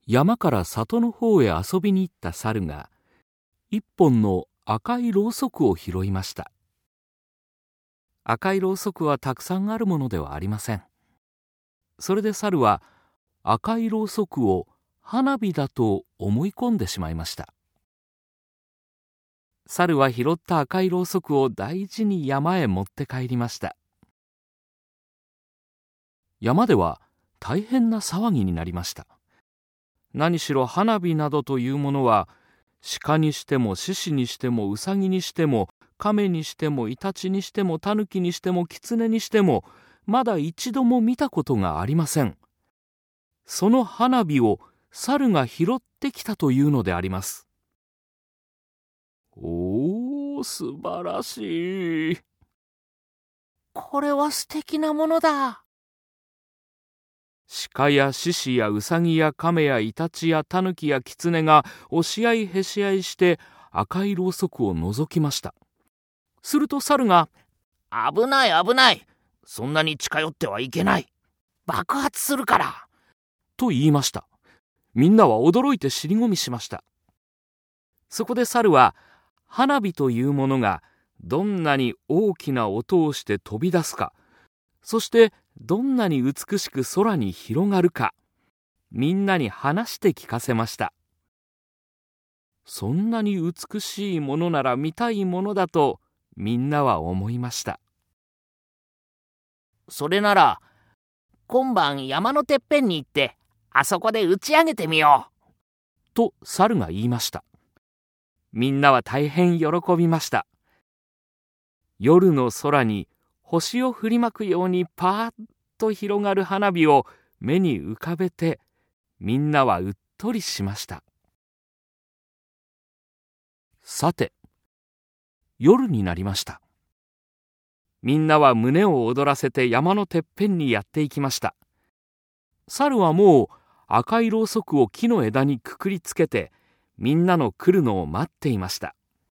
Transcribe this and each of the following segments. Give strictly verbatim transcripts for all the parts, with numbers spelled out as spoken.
山から里の方へ遊びに行った猿が一本の赤いろうそくを拾いました。赤いろうそくはたくさんあるものではありません。それで猿は赤いろうそくを花火だと思い込んでしまいました。猿は拾った赤いろうそくを大事に山へ持って帰りました。山では大変な騒ぎになりました。何しろ花火などというものは、鹿にしても獅子にしてもウサギにしても亀にしてもイタチにしてもタヌキにしてもキツネにしてもまだ一度も見たことがありません。その花火を猿が拾ってきたというのであります。おー、素晴らしい。 これは素敵なものだ。 鹿や獅子やウサギや亀やイタチやタヌキやキツネが押し合いへし合いして赤いろうそくを覗きました。すると猿が、 危ない危ない。そんなに近寄ってはいけない。爆発するから。 と言いました。みんなは驚いて尻込みしました。そこで猿は、花火というものがどんなに大きな音をして飛び出すか、そしてどんなに美しく空に広がるか、みんなに話して聞かせました。そんなに美しいものなら見たいものだとみんなは思いました。 それなら今晩山のてっぺんに行ってあそこで打ち上げてみよう。 と猿が言いました。みんなは大変喜びました。夜の空に星を振りまくようにパーッと広がる花火を目に浮かべて、みんなはうっとりしました。さて、夜になりました。みんなは胸を躍らせて山のてっぺんにやっていきました。猿はもう赤いろうそくを木の枝にくくりつけて、みんなの来るのを待っていました。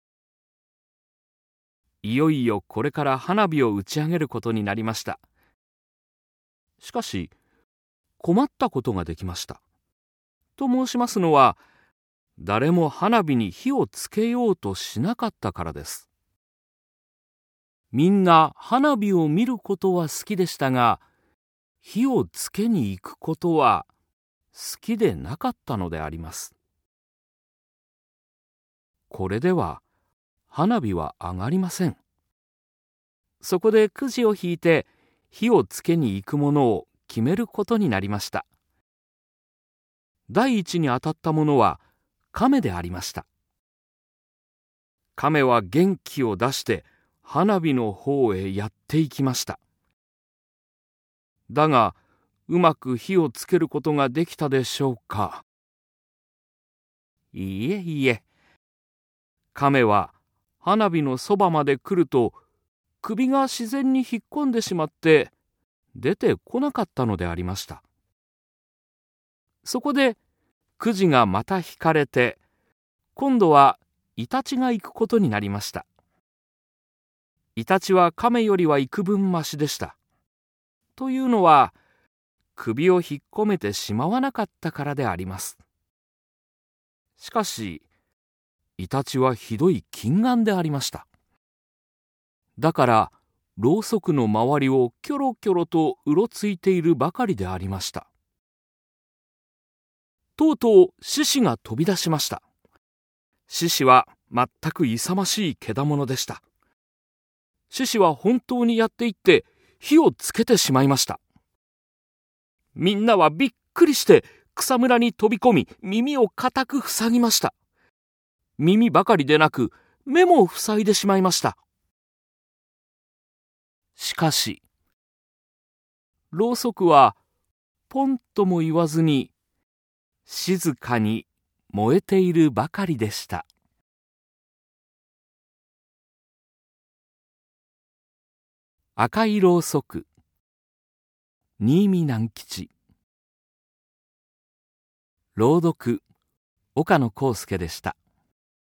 いよいよこれから花火を打ち上げることになりました。しかし、困ったことができました。と申しますのは、誰も花火に火をつけようとしなかったからです。みんな花火を見ることは好きでしたが、火をつけに行くことは好きでなかったのであります。これでは花火は上がりません。そこでくじを引いて火をつけに行くものを決めることになりました。第一に当たったものは亀でありました。亀は元気を出して花火の方へやっていきました。だが、うまく火をつけることができたでしょうか。いえいえ。亀は花火のそばまで来ると、首が自然に引っ込んでしまって出てこなかったのでありました。そこでくじがまた引かれて、今度はイタチが行くことになりました。イタチは亀よりは幾分ましでした。というのは、首を引っ込めてしまわなかったからであります。しかし、イタチはひどい近眼でありました。だから、ろうそくの周りをキョロキョロとうろついているばかりでありました。とうとう獅子が飛び出しました。獅子は全く勇ましい獣でした。獅子は本当にやっていって火をつけてしまいました。みんなはびっくりして草むらに飛び込み、耳を固く塞ぎました。耳ばかりでなく目も塞いでしまいました。しかし、ろうそくはポンとも言わずに静かに燃えているばかりでした。赤いろうそく、新見南吉。朗読、岡野浩介でした。